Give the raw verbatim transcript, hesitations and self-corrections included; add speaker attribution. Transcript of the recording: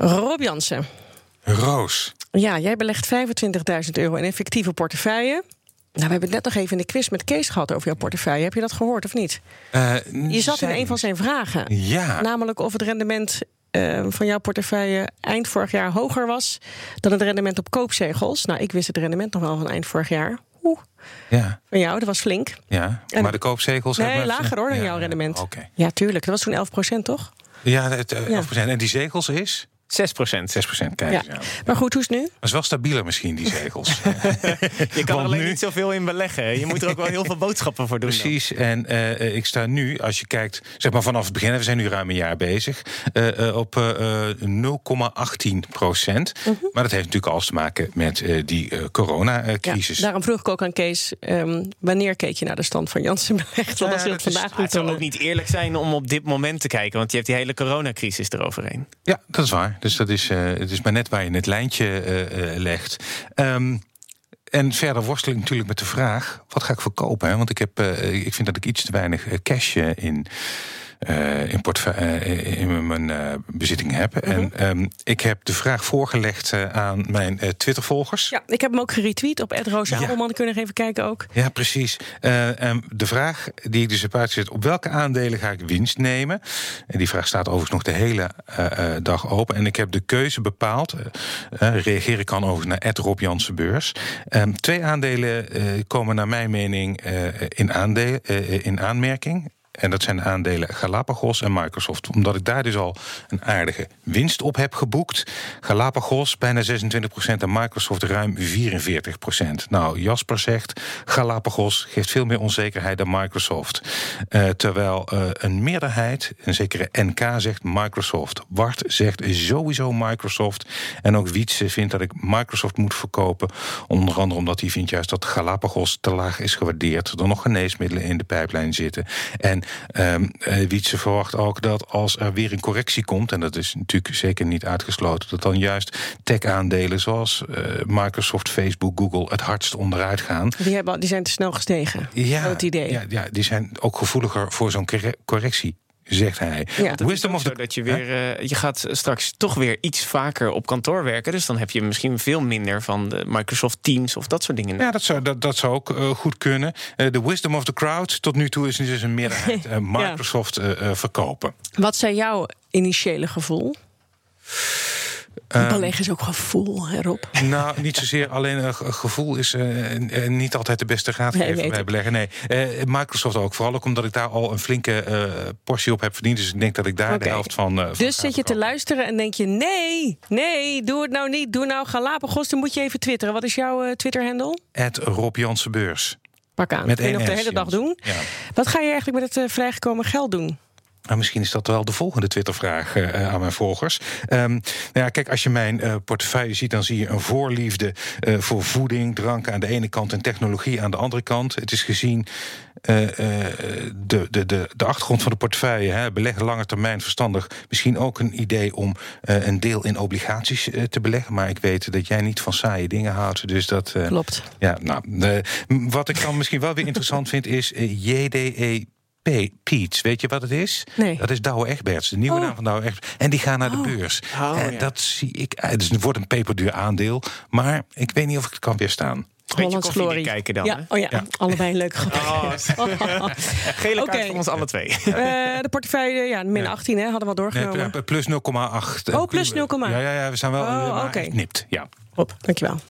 Speaker 1: Rob Jansen.
Speaker 2: Roos.
Speaker 1: Ja, jij belegt vijfentwintigduizend euro in effectieve portefeuille. Nou, we hebben het net nog even in de quiz met Kees gehad over jouw portefeuille. Heb je dat gehoord of niet?
Speaker 2: Uh,
Speaker 1: je zat in een van zijn vragen.
Speaker 2: Ja.
Speaker 1: Namelijk of het rendement uh, van jouw portefeuille eind vorig jaar hoger was dan het rendement op koopzegels. Nou, ik wist het rendement nog wel van eind vorig jaar. Oeh.
Speaker 2: Ja.
Speaker 1: Van jou, dat was flink.
Speaker 2: Ja,
Speaker 1: en
Speaker 2: maar de koopzegels...
Speaker 1: Nee, maar lager hoor dan ja, jouw rendement.
Speaker 2: Ja, okay.
Speaker 1: Ja, tuurlijk. Dat was toen elf procent, toch?
Speaker 2: Ja, het, uh, elf procent. En die zegels is...
Speaker 3: zes procent.
Speaker 2: zes procent, kijk eens. Ja.
Speaker 1: Maar goed, hoe is het nu?
Speaker 2: Dat is wel stabieler misschien, die zegels.
Speaker 3: Je kan er alleen nu... niet zoveel in beleggen. Je moet er ook wel heel veel boodschappen voor doen.
Speaker 2: Precies.
Speaker 3: Dan.
Speaker 2: En uh, ik sta nu, als je kijkt, zeg maar vanaf het begin... we zijn nu ruim een jaar bezig, uh, uh, op uh, nul komma achttien procent. Uh-huh. Maar dat heeft natuurlijk alles te maken met uh, die uh, coronacrisis.
Speaker 1: Ja, daarom vroeg ik ook aan Kees, um, wanneer keek je naar de stand van Jansen belegd?
Speaker 3: Ja,
Speaker 1: als je dat
Speaker 3: dat
Speaker 1: vandaag
Speaker 3: is, het zou ook niet eerlijk zijn om op dit moment te kijken, want je hebt die hele coronacrisis eroverheen.
Speaker 2: Ja, dat is waar. Dus dat is, uh, het is maar net waar je het lijntje uh, uh, legt. Um, En verder worstel ik natuurlijk met de vraag, wat ga ik verkopen? Hè? Want ik, heb, uh, ik vind dat ik iets te weinig uh, cash uh, in... Uh, in, portefeuille, uh, in mijn uh, bezitting heb. Mm-hmm. En um, ik heb de vraag voorgelegd uh, aan mijn uh, Twitter-volgers.
Speaker 1: Ja, ik heb hem ook geretweet op at Roos Adelman. Ja. Kun je nog even kijken ook.
Speaker 2: Ja, precies. Uh, um, de vraag die ik dus heb uitgezet, op welke aandelen ga ik winst nemen? En die vraag staat overigens nog de hele uh, uh, dag open. En ik heb de keuze bepaald. Uh, uh, reageer ik kan overigens naar at Rob Jansen Beurs. Um, twee aandelen uh, komen naar mijn mening uh, in, aandeel, uh, in aanmerking. En dat zijn de aandelen Galapagos en Microsoft. Omdat ik daar dus al een aardige winst op heb geboekt. Galapagos bijna zesentwintig procent en Microsoft ruim vierenveertig procent. Nou, Jasper zegt, Galapagos geeft veel meer onzekerheid dan Microsoft. Uh, terwijl uh, een meerderheid, een zekere N K, zegt Microsoft. Wart zegt sowieso Microsoft. En ook Wietse vindt dat ik Microsoft moet verkopen. Onder andere omdat hij vindt juist dat Galapagos te laag is gewaardeerd. Er nog geneesmiddelen in de pijplijn zitten. En Um, uh, Wietse verwacht ook dat als er weer een correctie komt, en dat is natuurlijk zeker niet uitgesloten, dat dan juist tech-aandelen zoals uh, Microsoft, Facebook, Google het hardst onderuit gaan.
Speaker 1: Die, hebben, die zijn te snel gestegen.
Speaker 2: Ja,
Speaker 1: het idee.
Speaker 2: Ja, ja, die zijn ook gevoeliger voor zo'n correctie. Zegt hij.
Speaker 3: Ja, Wisdom of the... dat je weer, uh, je gaat straks toch weer iets vaker op kantoor werken. Dus dan heb je misschien veel minder van de Microsoft Teams of dat soort dingen.
Speaker 2: Ja, dat zou, dat, dat zou ook uh, goed kunnen. De uh, wisdom of the crowd. Tot nu toe is dus een meerderheid uh, Microsoft uh, uh, verkopen.
Speaker 1: Wat zijn jouw initiële gevoel? Um, Beleggen is ook gevoel, hè Rob?
Speaker 2: Nou, niet zozeer. Alleen uh, gevoel is uh, uh, niet altijd de beste raadgever nee, bij beleggen. Nee, uh, Microsoft ook. Vooral ook omdat ik daar al een flinke uh, portie op heb verdiend. Dus ik denk dat ik daar okay. de helft van... Uh, van
Speaker 1: dus zit je te luisteren en denk je... nee, nee, doe het nou niet. Doe nou Galapagos, dan moet je even twitteren. Wat is jouw uh, Twitter-handle?
Speaker 2: at Rob Jansen Beurs.
Speaker 1: Pak aan. Met kun je nog de hele dag doen. Ja. Wat ga je eigenlijk met het uh, vrijgekomen geld doen?
Speaker 2: Nou, misschien is dat wel de volgende Twittervraag uh, aan mijn volgers. Um, nou ja, kijk, als je mijn uh, portefeuille ziet, dan zie je een voorliefde uh, voor voeding, drank aan de ene kant en technologie aan de andere kant. Het is gezien uh, uh, de, de, de, de achtergrond van de portefeuille, hè, beleggen lange termijn verstandig. Misschien ook een idee om uh, een deel in obligaties uh, te beleggen. Maar ik weet dat jij niet van saaie dingen houdt. Dus dat, uh,
Speaker 1: klopt.
Speaker 2: Ja, nou, uh, wat ik dan misschien wel weer interessant vind is uh, J D E. Peets, weet je wat het is?
Speaker 1: Nee.
Speaker 2: Dat is Douwe Egberts, de nieuwe oh. naam van Douwe Egberts. En die gaan naar
Speaker 1: oh.
Speaker 2: de beurs.
Speaker 1: Oh,
Speaker 2: en
Speaker 1: ja.
Speaker 2: dat zie ik. Dus het wordt een peperduur aandeel. Maar ik weet niet of ik het kan weerstaan.
Speaker 1: Hollands Glory
Speaker 3: kijken dan.
Speaker 1: Ja, oh ja, ja. Allebei een leuke grap.
Speaker 3: Oh. Gele kaart okay. van ons alle twee.
Speaker 1: Uh, de portefeuille, ja, min achttien, hè, hadden we al doorgenomen.
Speaker 2: Nee, plus nul komma acht.
Speaker 1: Oh, plus nul komma acht.
Speaker 2: Ja, ja, ja, we zijn wel
Speaker 1: oh,
Speaker 2: uh,
Speaker 1: okay.
Speaker 2: nipt. Ja.
Speaker 1: Hop, dankjewel.